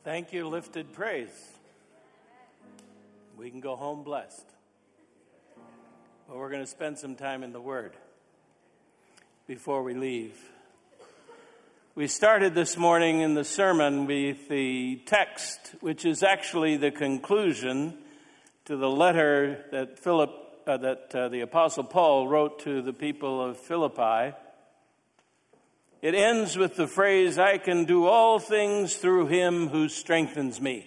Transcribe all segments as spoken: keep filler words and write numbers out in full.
Thank you, lifted praise. We can go home blessed. But we're going to spend some time in the Word before we leave. We started this morning in the sermon with the text, which is actually the conclusion to the letter that Philip, uh, that uh, the Apostle Paul wrote to the people of Philippi. It ends with the phrase, "I can do all things through him who strengthens me."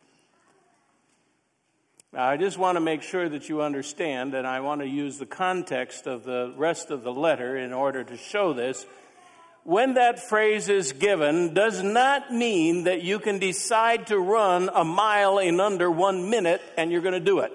Now, I just want to make sure that you understand, and I want to use the context of the rest of the letter in order to show this. When that phrase is given, does not mean that you can decide to run a mile in under one minute and you're going to do it.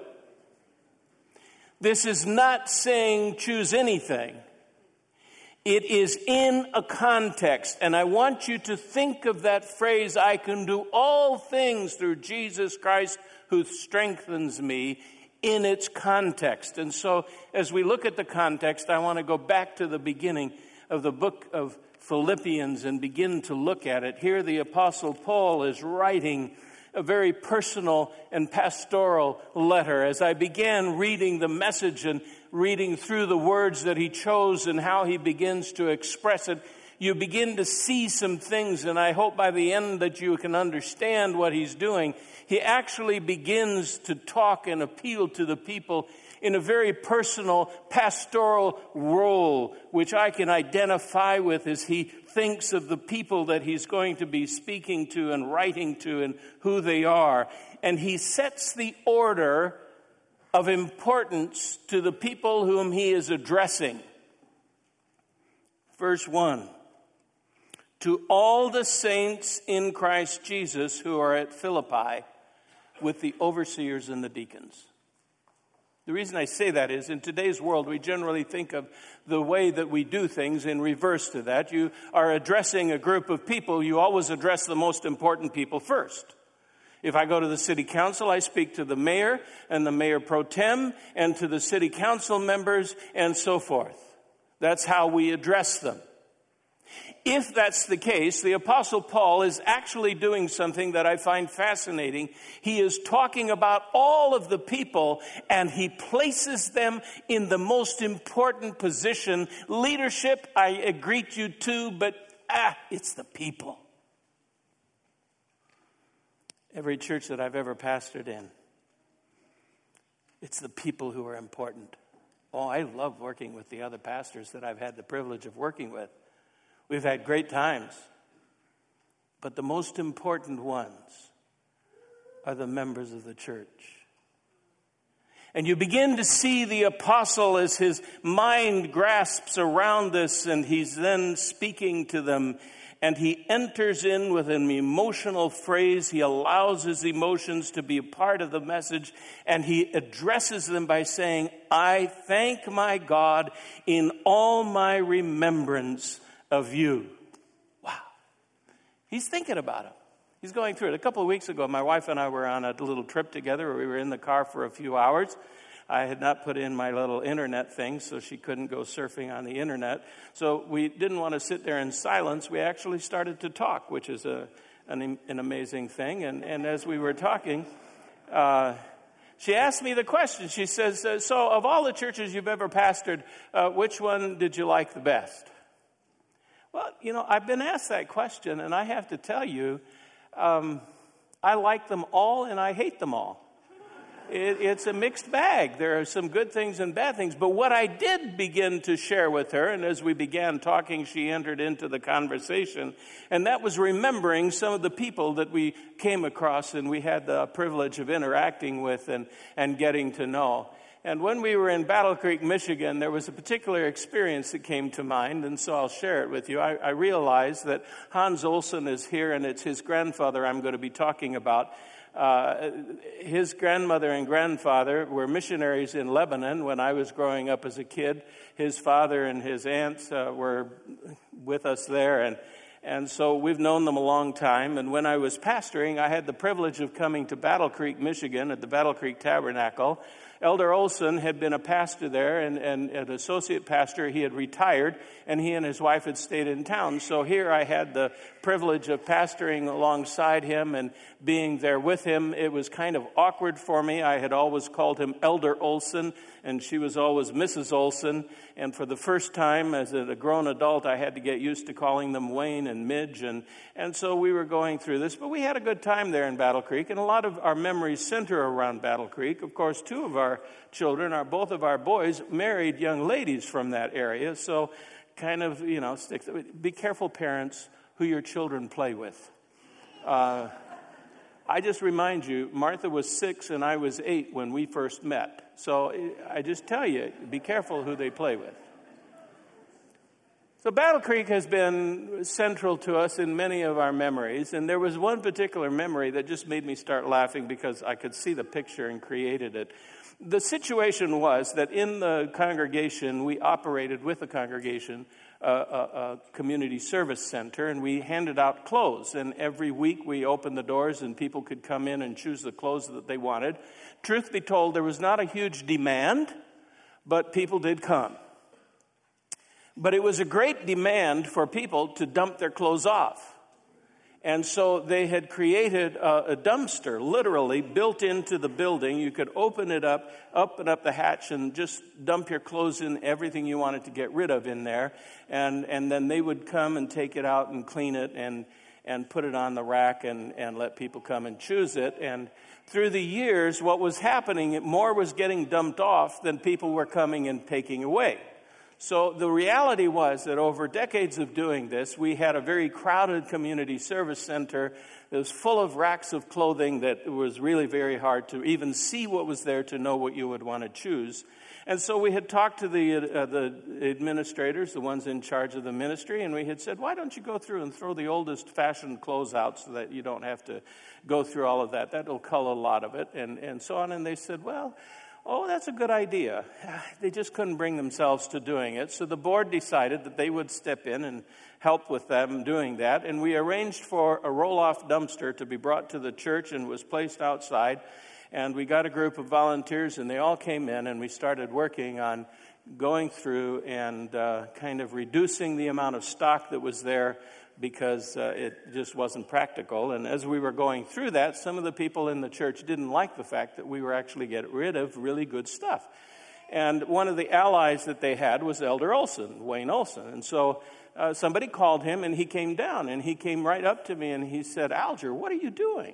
This is not saying choose anything. It is in a context, and I want you to think of that phrase, "I can do all things through Jesus Christ who strengthens me," in its context. And so, as we look at the context, I want to go back to the beginning of the book of Philippians and begin to look at it. Here the Apostle Paul is writing a very personal and pastoral letter. As I began reading the message and reading through the words that he chose and how he begins to express it, you begin to see some things, and I hope by the end that you can understand what he's doing. He actually begins to talk and appeal to the people in a very personal pastoral role, which I can identify with as he thinks of the people that he's going to be speaking to and writing to and who they are. And he sets the order of importance to the people whom he is addressing. Verse one, "To all the saints in Christ Jesus who are at Philippi, with the overseers and the deacons." The reason I say that is, in today's world, we generally think of the way that we do things in reverse to that. You are addressing a group of people, you always address the most important people first. If I go to the city council, I speak to the mayor and the mayor pro tem and to the city council members and so forth. That's how we address them. If that's the case, the Apostle Paul is actually doing something that I find fascinating. He is talking about all of the people, and he places them in the most important position. Leadership, I greet you too, but ah, it's the people. Every church that I've ever pastored in, it's the people who are important. Oh, I love working with the other pastors that I've had the privilege of working with. We've had great times. But the most important ones are the members of the church. And you begin to see the apostle as his mind grasps around this, and he's then speaking to them. And he enters in with an emotional phrase. He allows his emotions to be a part of the message. And he addresses them by saying, "I thank my God in all my remembrance of you." Wow. He's thinking about it. He's going through it. A couple of weeks ago, my wife and I were on a little trip together where we were in the car for a few hours. I had not put in my little internet thing, so she couldn't go surfing on the internet. So we didn't want to sit there in silence. We actually started to talk, which is a an, an amazing thing. And, and as we were talking, uh, she asked me the question. She says, uh, so of all the churches you've ever pastored, uh, which one did you like the best? Well, you know, I've been asked that question, and I have to tell you, um, I like them all and I hate them all. It, it's a mixed bag. There are some good things and bad things. But what I did begin to share with her, and as we began talking, she entered into the conversation, and that was remembering some of the people that we came across and we had the privilege of interacting with and, and getting to know. And when we were in Battle Creek, Michigan, there was a particular experience that came to mind, and so I'll share it with you. I, I realized that Hans Olsen is here, and it's his grandfather I'm going to be talking about. Uh, his grandmother and grandfather were missionaries in Lebanon when I was growing up as a kid. His father and his aunts uh, were with us there, and And so we've known them a long time. And when I was pastoring, I had the privilege of coming to Battle Creek, Michigan at the Battle Creek Tabernacle Elder Olson had been a pastor there and, and an associate pastor. He had retired, and he and his wife had stayed in town. So here I had the privilege of pastoring alongside him and being there with him. It was kind of awkward for me. I had always called him Elder Olson, and she was always Missus Olson. And for the first time as a grown adult, I had to get used to calling them Wayne and Midge. And, and so we were going through this. But we had a good time there in Battle Creek, and a lot of our memories center around Battle Creek. Of course, two of our children, our both of our boys, married young ladies from that area. So kind of, you know, stick, be careful, parents, who your children play with. Uh, I just remind you, Martha was six and I was eight when we first met. So I just tell you, be careful who they play with. So Battle Creek has been central to us in many of our memories. And there was one particular memory that just made me start laughing because I could see the picture and created it. The situation was that in the congregation, we operated with the congregation a, a, a community service center, and we handed out clothes. And every week we opened the doors and people could come in and choose the clothes that they wanted. Truth be told, there was not a huge demand, but people did come. But it was a great demand for people to dump their clothes off. And so they had created a, a dumpster, literally, built into the building. You could open it up, open up the hatch, and just dump your clothes in, everything you wanted to get rid of in there. And, and then they would come and take it out and clean it and, and put it on the rack and, and let people come and choose it. And through the years, what was happening, more was getting dumped off than people were coming and taking away. So the reality was that over decades of doing this, we had a very crowded community service center that was full of racks of clothing that was really very hard to even see what was there to know what you would want to choose. And so we had talked to the uh, the administrators, the ones in charge of the ministry, and we had said, why don't you go through and throw the oldest fashioned clothes out so that you don't have to go through all of that. That'll cull a lot of it, and, and so on. And they said, well, oh, that's a good idea. They just couldn't bring themselves to doing it. So the board decided that they would step in and help with them doing that. And we arranged for a roll-off dumpster to be brought to the church and was placed outside. And we got a group of volunteers, and they all came in, and we started working on going through and uh, kind of reducing the amount of stock that was there because uh, it just wasn't practical. And as we were going through that, some of the people in the church didn't like the fact that we were actually getting rid of really good stuff. And one of the allies that they had was Elder Olson, Wayne Olson. And so uh, somebody called him, and he came down, and he came right up to me, and he said, Alger, what are you doing?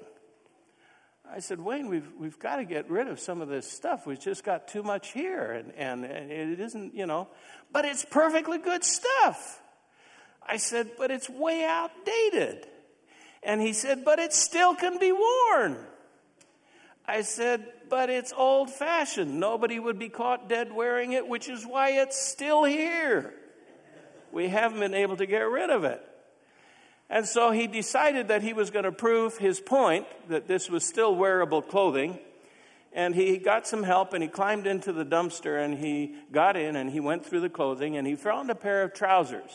I said, Wayne, we've we've got to get rid of some of this stuff. We've just got too much here, and, and, and it isn't, you know, but it's perfectly good stuff. I said, but it's way outdated. And he said, but it still can be worn. I said, but it's old-fashioned. Nobody would be caught dead wearing it, which is why it's still here. We haven't been able to get rid of it. And so he decided that he was going to prove his point, that this was still wearable clothing. And he got some help, and he climbed into the dumpster, and he got in, and he went through the clothing, and he found a pair of trousers.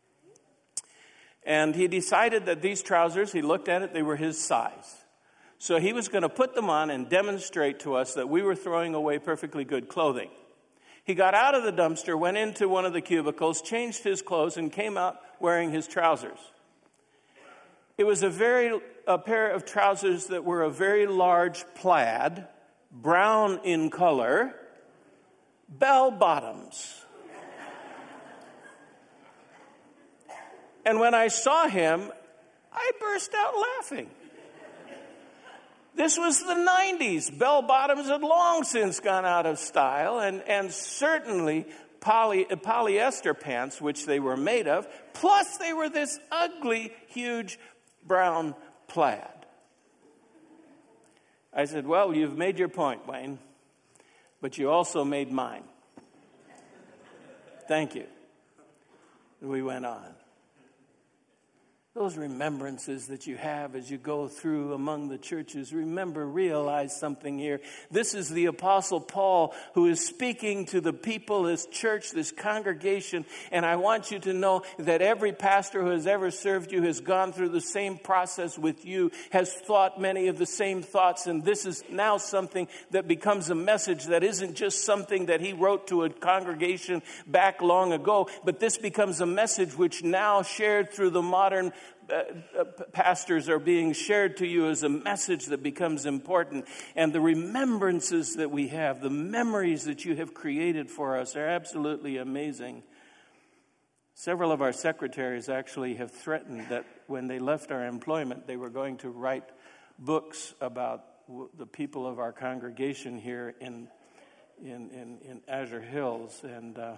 And he decided that these trousers, he looked at it, they were his size. So he was going to put them on and demonstrate to us that we were throwing away perfectly good clothing. He got out of the dumpster, went into one of the cubicles, changed his clothes, and came out wearing his trousers. It was a very a pair of trousers that were a very large plaid, brown in color, bell bottoms. And when I saw him, I burst out laughing. This was the nineties. Bell bottoms had long since gone out of style, and, and certainly poly, polyester pants, which they were made of, plus they were this ugly, huge brown plaid. I said, well, you've made your point, Wayne, but you also made mine. Thank you. And we went on. Those those remembrances that you have as you go through among the churches, remember, realize something here. This is the Apostle Paul who is speaking to the people, this church, this congregation, and I want you to know that every pastor who has ever served you has gone through the same process with you, has thought many of the same thoughts, and this is now something that becomes a message that isn't just something that he wrote to a congregation back long ago, but this becomes a message which now shared through the modern uh, uh, pastors are being shared to you as a message that becomes important. And the remembrances that we have, the memories that you have created for us are absolutely amazing. Several of our secretaries actually have threatened that when they left our employment, they were going to write books about w- the people of our congregation here in in, in, in Azure Hills. And uh,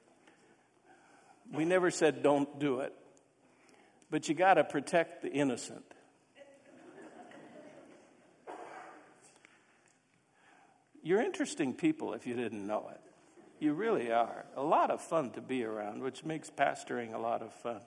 we never said don't do it. But you got to protect the innocent. You're interesting people if you didn't know it. You really are. A lot of fun to be around, which makes pastoring a lot of fun.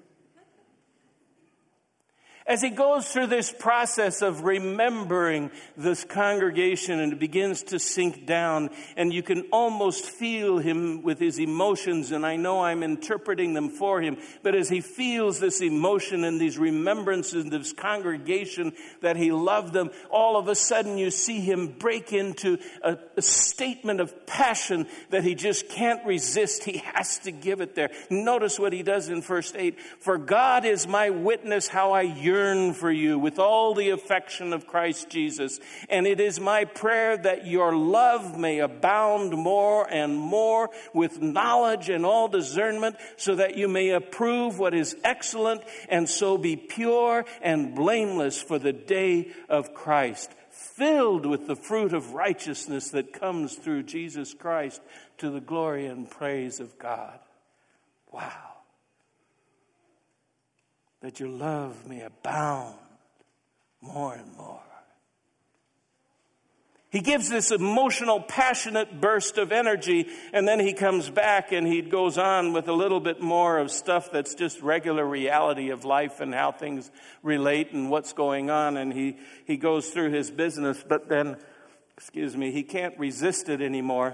As he goes through this process of remembering this congregation, and it begins to sink down, and you can almost feel him with his emotions, and I know I'm interpreting them for him, but as he feels this emotion and these remembrances of this congregation that he loved them, all of a sudden you see him break into a, a statement of passion that he just can't resist. He has to give it there. Notice what he does in verse eight. For God is my witness how I yearn for you with all the affection of Christ Jesus. And it is my prayer that your love may abound more and more with knowledge and all discernment, so that you may approve what is excellent, and so be pure and blameless for the day of Christ, filled with the fruit of righteousness that comes through Jesus Christ, to the glory and praise of God. Wow. That your love may abound more and more. He gives this emotional, passionate burst of energy, and then he comes back and he goes on with a little bit more of stuff that's just regular reality of life and how things relate and what's going on, and he, he goes through his business, but then, excuse me, he can't resist it anymore.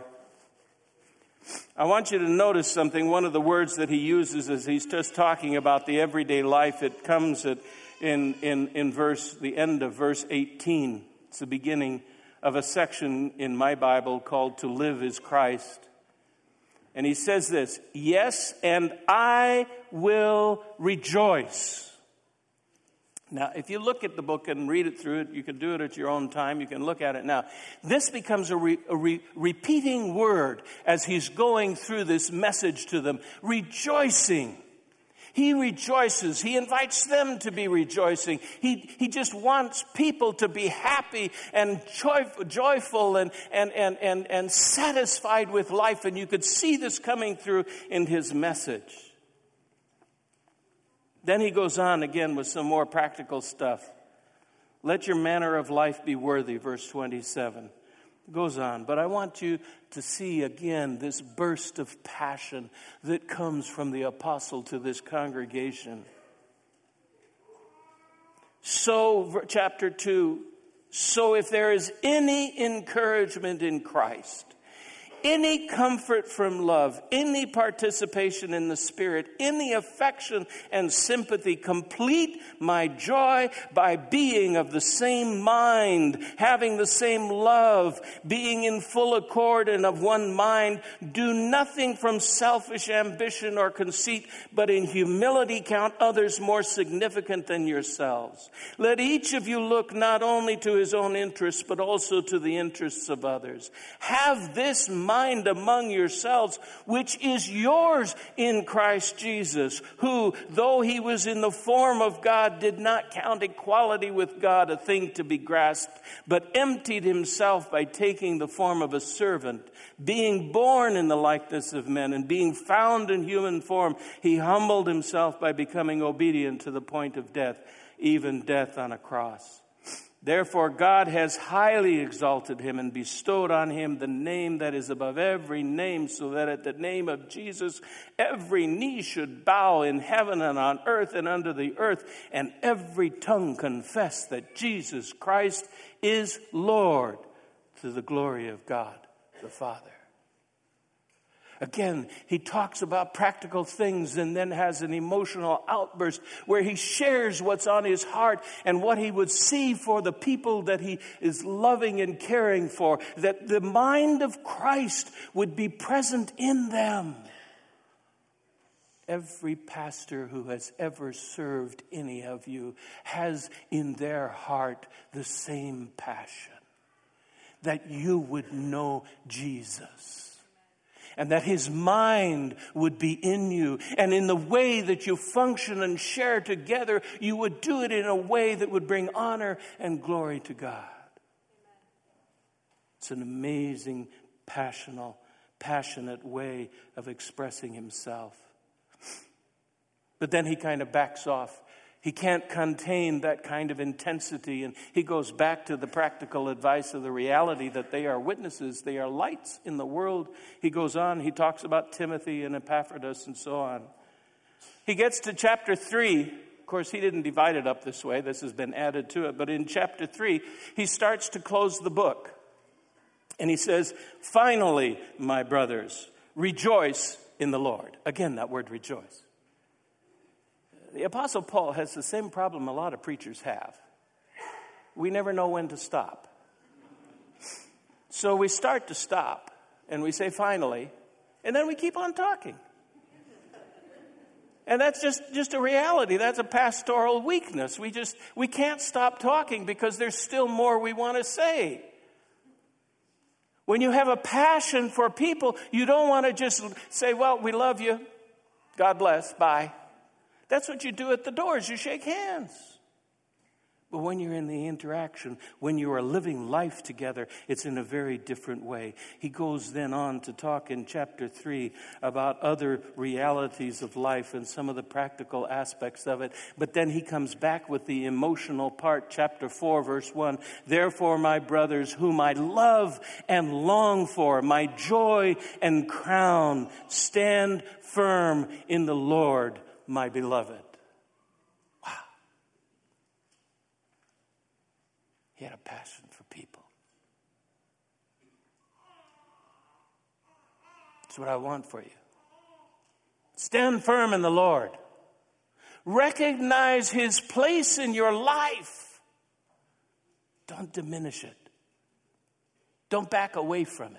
I want you to notice something. One of the words that he uses as he's just talking about the everyday life, it comes at, in, in, in verse, the end of verse eighteen. It's the beginning of a section in my Bible called To Live is Christ. And he says this, yes, and I will rejoice. Now, if you look at the book and read it through it, you can do it at your own time. You can look at it now. This becomes a, re, a re, repeating word as he's going through this message to them. Rejoicing. He rejoices. He invites them to be rejoicing. He, he just wants people to be happy and joy, joyful and, and, and, and, and satisfied with life. And you could see this coming through in his message. Then he goes on again with some more practical stuff. Let your manner of life be worthy, verse twenty-seven. It goes on, but I want you to see again this burst of passion that comes from the apostle to this congregation. So, chapter two, so if there is any encouragement in Christ, any comfort from love, any participation in the Spirit, any affection and sympathy, complete my joy by being of the same mind, having the same love, being in full accord and of one mind. Do nothing from selfish ambition or conceit, but in humility count others more significant than yourselves. Let each of you look not only to his own interests, but also to the interests of others. Have this mind mind among yourselves, which is yours in Christ Jesus, who, though he was in the form of God, did not count equality with God a thing to be grasped, but emptied himself by taking the form of a servant. Being born in the likeness of men and being found in human form, he humbled himself by becoming obedient to the point of death, even death on a cross. Therefore God has highly exalted him and bestowed on him the name that is above every name, so that at the name of Jesus every knee should bow in heaven and on earth and under the earth, and every tongue confess that Jesus Christ is Lord, to the glory of God the Father. Again, he talks about practical things and then has an emotional outburst where he shares what's on his heart and what he would see for the people that he is loving and caring for, that the mind of Christ would be present in them. Every pastor who has ever served any of you has in their heart the same passion, that you would know Jesus. And that his mind would be in you. And in the way that you function and share together, you would do it in a way that would bring honor and glory to God. It's an amazing, passionate, passionate way of expressing himself. But then he kind of backs off. He can't contain that kind of intensity, and he goes back to the practical advice of the reality that they are witnesses, they are lights in the world. He goes on, he talks about Timothy and Epaphroditus and so on. He gets to chapter three. Of course, he didn't divide it up this way. This has been added to it. But in chapter three, he starts to close the book. And he says, finally, my brothers, rejoice in the Lord. Again, that word rejoice. The Apostle Paul has the same problem a lot of preachers have. We never know when to stop. So we start to stop, and we say finally, and then we keep on talking. And that's just, just a reality. That's a pastoral weakness. We just, we can't stop talking because there's still more we want to say. When you have a passion for people, you don't want to just say, well, we love you. God bless. Bye. That's what you do at the doors. You shake hands. But when you're in the interaction, when you are living life together, it's in a very different way. He goes then on to talk in chapter three about other realities of life and some of the practical aspects of it. But then he comes back with the emotional part, chapter four, verse one. Therefore, my brothers, whom I love and long for, my joy and crown, stand firm in the Lord, my beloved. Wow. He had a passion for people. That's what I want for you. Stand firm in the Lord. Recognize his place in your life. Don't diminish it. Don't back away from it.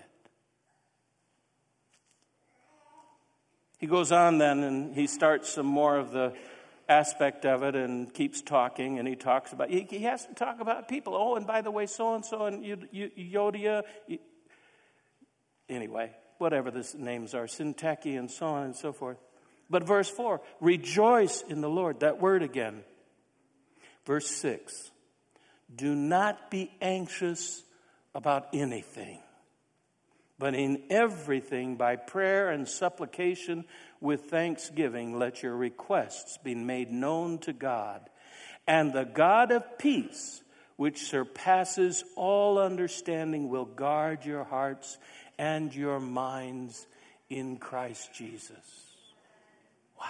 He goes on then and he starts some more of the aspect of it and keeps talking, and he talks about, he, he has to talk about people. Oh, and by the way, so-and-so and Euodia, anyway, whatever the names are, Syntyche and so on and so forth. But verse four, rejoice in the Lord, that word again. Verse six, do not be anxious about anything, but in everything, by prayer and supplication with thanksgiving, let your requests be made known to God. And the God of peace, which surpasses all understanding, will guard your hearts and your minds in Christ Jesus. Wow.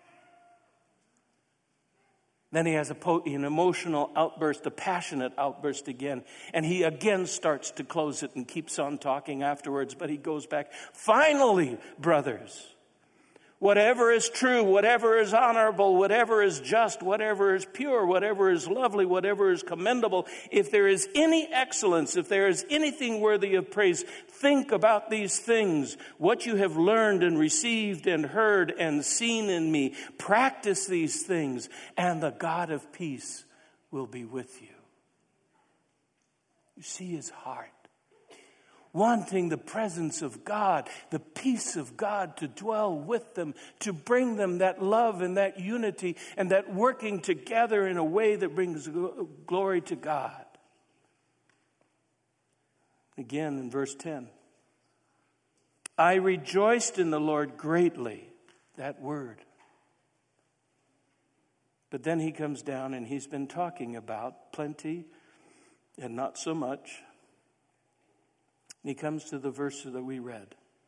Then he has a po- an emotional outburst, a passionate outburst again. And he again starts to close it and keeps on talking afterwards. But he goes back. Finally, brothers, whatever is true, whatever is honorable, whatever is just, whatever is pure, whatever is lovely, whatever is commendable, if there is any excellence, if there is anything worthy of praise, think about these things. What you have learned and received and heard and seen in me, practice these things, and the God of peace will be with you. You see his heart. Wanting the presence of God, the peace of God to dwell with them, to bring them that love and that unity and that working together in a way that brings glory to God. Again in verse ten. I rejoiced in the Lord greatly, that word. But then he comes down and he's been talking about plenty and not so much. And he comes to the verse that we read.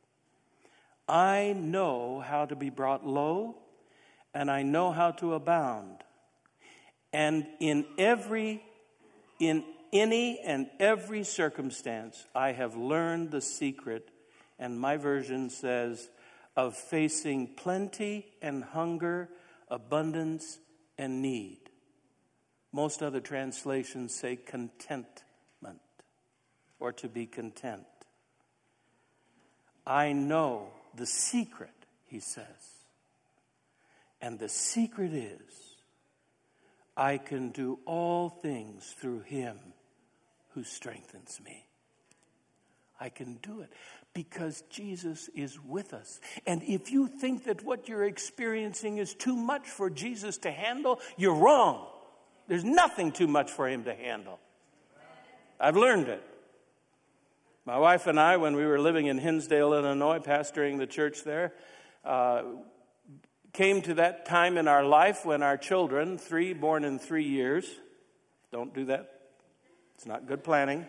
I know how to be brought low, and I know how to abound. And in every, in any and every circumstance, I have learned the secret, and my version says, of facing plenty and hunger, abundance and need. Most other translations say contentment, or to be content. I know the secret, he says. And the secret is, I can do all things through him who strengthens me. I can do it because Jesus is with us. And if you think that what you're experiencing is too much for Jesus to handle, you're wrong. There's nothing too much for him to handle. I've learned it. My wife and I, when we were living in Hinsdale, Illinois, pastoring the church there, uh, came to that time in our life when our children, three born in three years, don't do that. It's not good planning.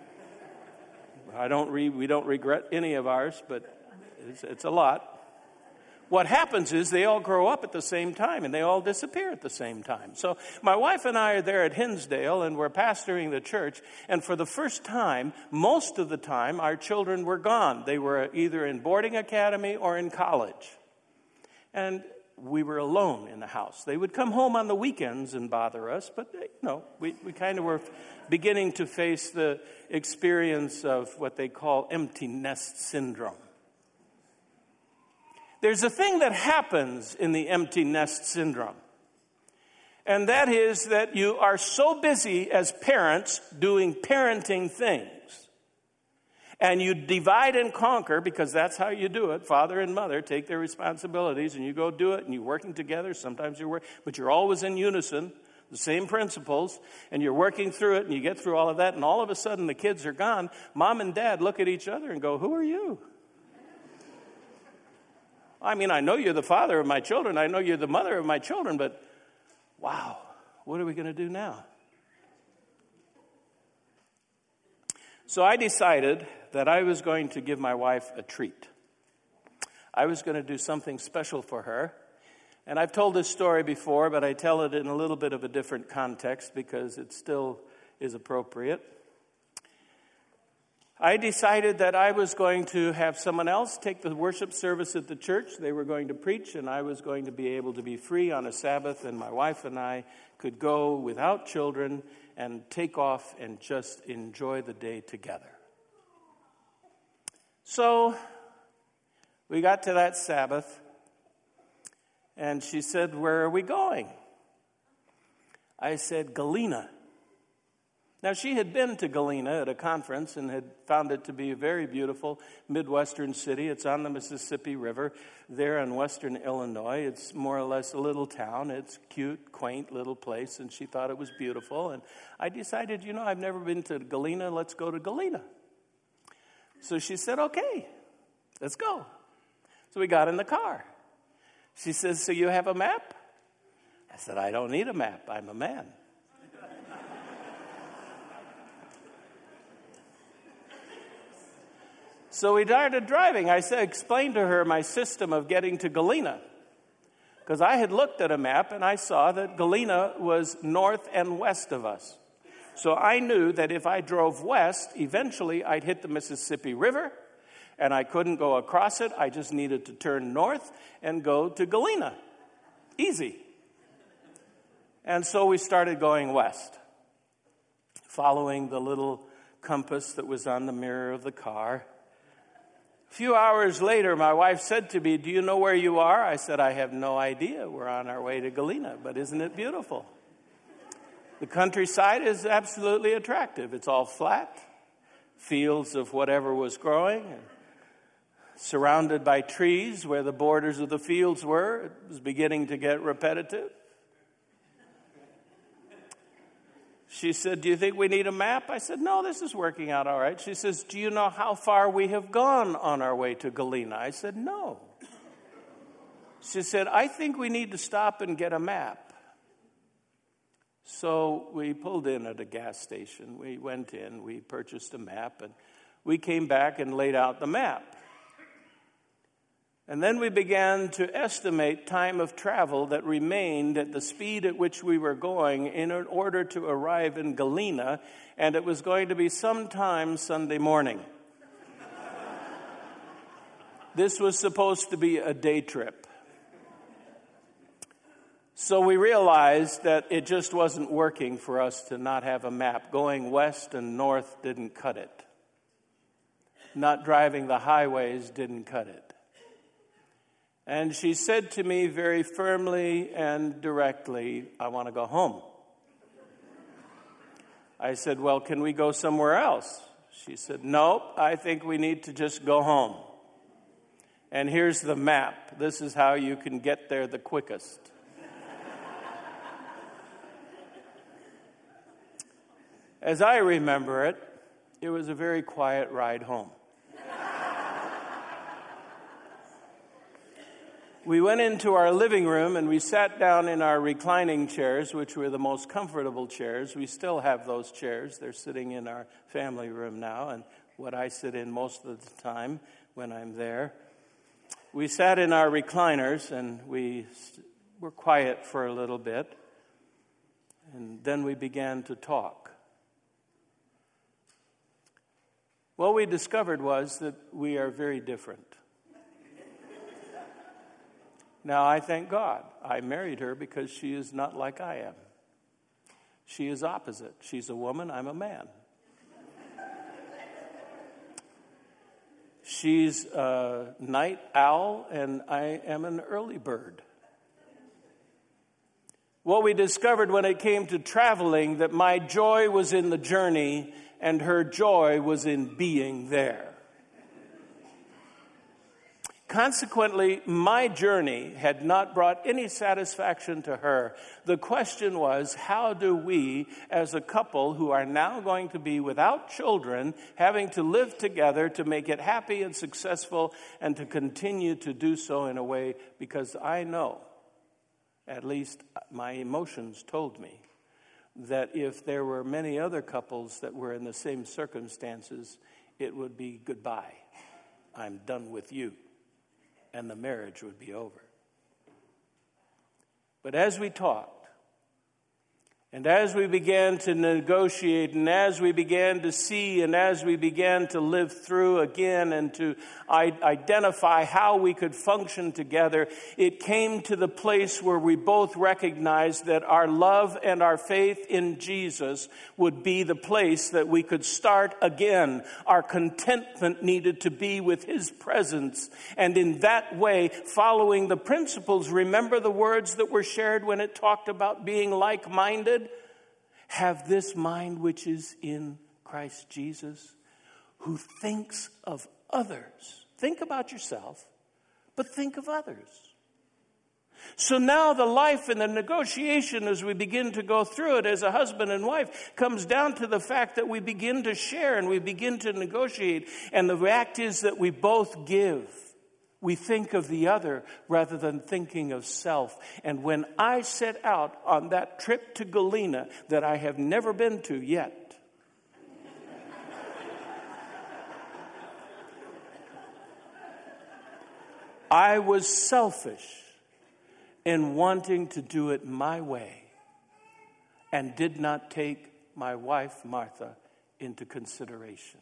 I don't re, we don't regret any of ours, but it's, it's a lot. What happens is they all grow up at the same time and they all disappear at the same time. So my wife and I are there at Hinsdale and we're pastoring the church. And for the first time, most of the time, our children were gone. They were either in boarding academy or in college. And we were alone in the house. They would come home on the weekends and bother us, but you know, we, we kind of were beginning to face the experience of what they call empty nest syndrome. There's a thing that happens in the empty nest syndrome, and that is that you are so busy as parents doing parenting things, and you divide and conquer, because that's how you do it. Father and mother take their responsibilities, and you go do it, and you're working together. Sometimes you're working, but you're always in unison, the same principles, and you're working through it, and you get through all of that, and all of a sudden the kids are gone. Mom and dad look at each other and go, who are you? I mean, I know you're the father of my children. I know you're the mother of my children, but wow, what are we going to do now? So I decided that I was going to give my wife a treat. I was going to do something special for her. And I've told this story before, but I tell it in a little bit of a different context because it still is appropriate. I decided that I was going to have someone else take the worship service at the church. They were going to preach, and I was going to be able to be free on a Sabbath, and my wife and I could go without children and take off and just enjoy the day together. So we got to that Sabbath, and she said, where are we going? I said, Galena. Now, she had been to Galena at a conference and had found it to be a very beautiful Midwestern city. It's on the Mississippi River there in western Illinois. It's more or less a little town. It's cute, quaint little place, and she thought it was beautiful. And I decided, you know, I've never been to Galena. Let's go to Galena. So she said, okay, let's go. So we got in the car. She says, so you have a map? I said, I don't need a map. I'm a man. So we started driving. I said, explained to her my system of getting to Galena. Because I had looked at a map and I saw that Galena was north and west of us. So I knew that if I drove west, eventually I'd hit the Mississippi River and I couldn't go across it. I just needed to turn north and go to Galena. Easy. And so we started going west, following the little compass that was on the mirror of the car. A few hours later, my wife said to me, do you know where you are? I said, I have no idea. We're on our way to Galena, but isn't it beautiful? The countryside is absolutely attractive. It's all flat, fields of whatever was growing, and surrounded by trees where the borders of the fields were. It was beginning to get repetitive. She said, do you think we need a map? I said, no, this is working out all right. She says, do you know how far we have gone on our way to Galena? I said, no. She said, I think we need to stop and get a map. So we pulled in at a gas station. We went in, we purchased a map, and we came back and laid out the map. And then we began to estimate time of travel that remained at the speed at which we were going in order to arrive in Galena, and it was going to be sometime Sunday morning. This was supposed to be a day trip. So we realized that it just wasn't working for us to not have a map. Going west and north didn't cut it. Not driving the highways didn't cut it. And she said to me very firmly and directly, "I want to go home." I said, "Well, can we go somewhere else?" She said, "Nope, I think we need to just go home. And here's the map. This is how you can get there the quickest." As I remember it, it was a very quiet ride home. We went into our living room and we sat down in our reclining chairs, which were the most comfortable chairs. We still have those chairs. They're sitting in our family room now, and what I sit in most of the time when I'm there. We sat in our recliners and we were quiet for a little bit, and then we began to talk. What we discovered was that we are very different. Now, I thank God I married her because she is not like I am. She is opposite. She's a woman, I'm a man. She's a night owl, and I am an early bird. What we discovered when it came to traveling, that my joy was in the journey and her joy was in being there. Consequently, my journey had not brought any satisfaction to her. The question was, how do we, as a couple who are now going to be without children, having to live together to make it happy and successful and to continue to do so in a way, because I know, at least my emotions told me, that if there were many other couples that were in the same circumstances, it would be goodbye. I'm done with you. And the marriage would be over. But as we talked, and as we began to negotiate, and as we began to see, and as we began to live through again and to identify how we could function together, it came to the place where we both recognized that our love and our faith in Jesus would be the place that we could start again. Our contentment needed to be with His presence. And in that way, following the principles, remember the words that were shared when it talked about being like-minded? Have this mind which is in Christ Jesus, who thinks of others. Think about yourself, but think of others. So now the life and the negotiation as we begin to go through it as a husband and wife comes down to the fact that we begin to share and we begin to negotiate. And the fact is that we both give. We think of the other rather than thinking of self. And when I set out on that trip to Galena that I have never been to yet, I was selfish in wanting to do it my way and did not take my wife, Martha, into consideration.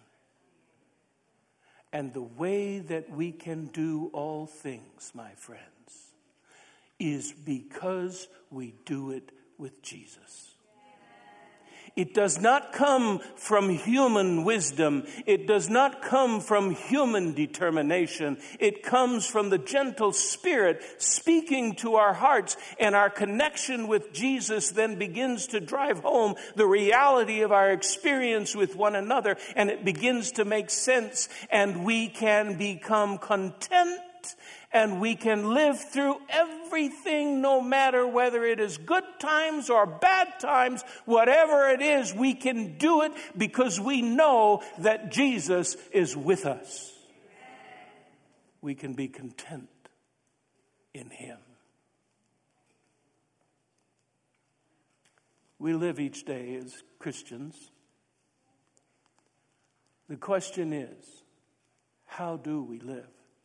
And the way that we can do all things, my friends, is because we do it with Jesus. It does not come from human wisdom. It does not come from human determination. It comes from the gentle Spirit speaking to our hearts, and our connection with Jesus then begins to drive home the reality of our experience with one another, and it begins to make sense, and we can become content. And we can live through everything, no matter whether it is good times or bad times, whatever it is, we can do it because we know that Jesus is with us. We can be content in Him. We live each day as Christians. The question is, how do we live?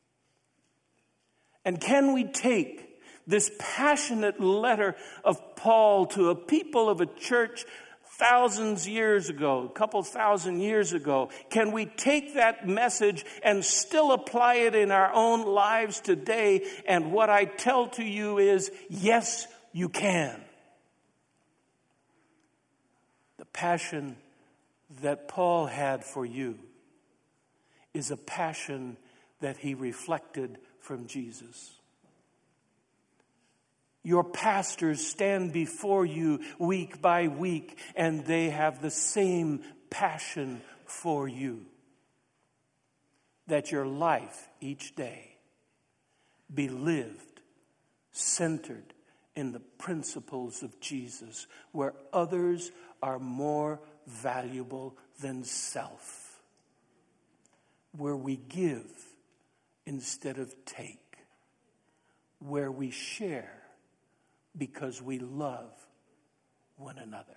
And can we take this passionate letter of Paul to a people of a church thousands years ago, a couple thousand years ago, can we take that message and still apply it in our own lives today? And what I tell to you is, yes, you can. The passion that Paul had for you is a passion that he reflected from Jesus. Your pastors stand before you week by week, and they have the same passion for you. That your life each day be lived, centered in the principles of Jesus, where others are more valuable than self. Where we give instead of take. Where we share because we love one another.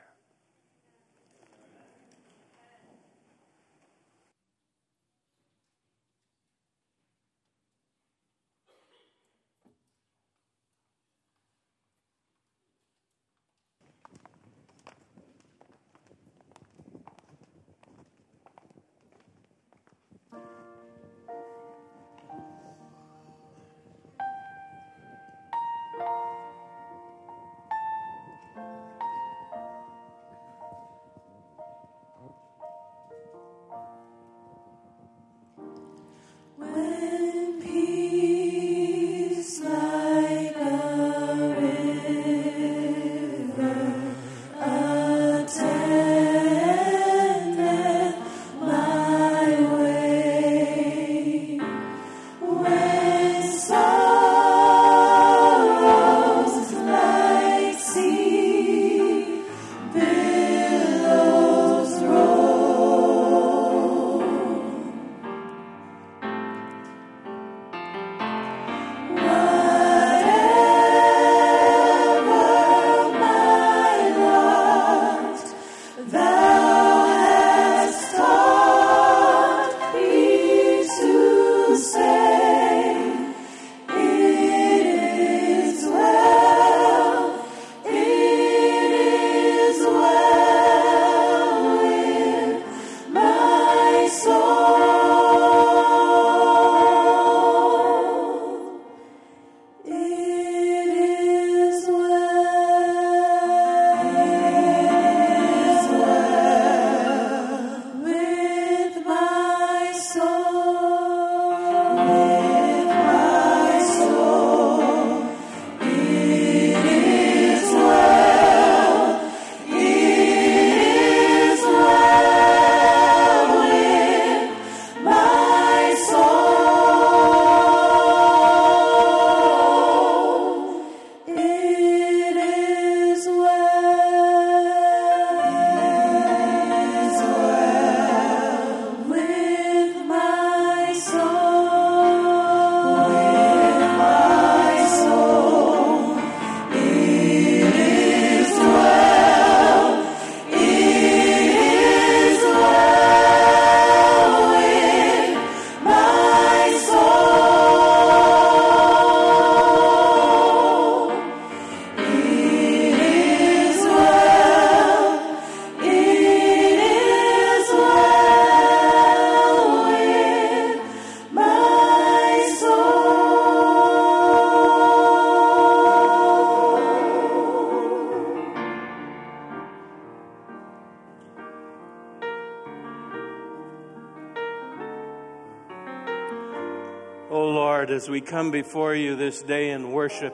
Oh Lord, as we come before you this day in worship,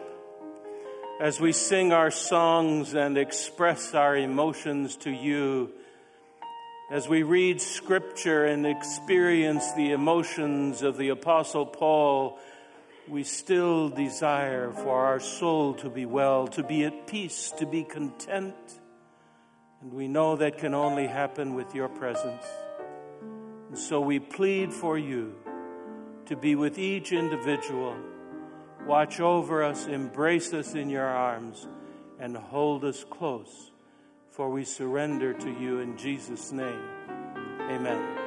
as we sing our songs and express our emotions to you, as we read Scripture and experience the emotions of the Apostle Paul, we still desire for our soul to be well, to be at peace, to be content. And we know that can only happen with your presence. And so we plead for you to be with each individual. Watch over us, embrace us in your arms, and hold us close for we surrender to you in Jesus' name. Amen.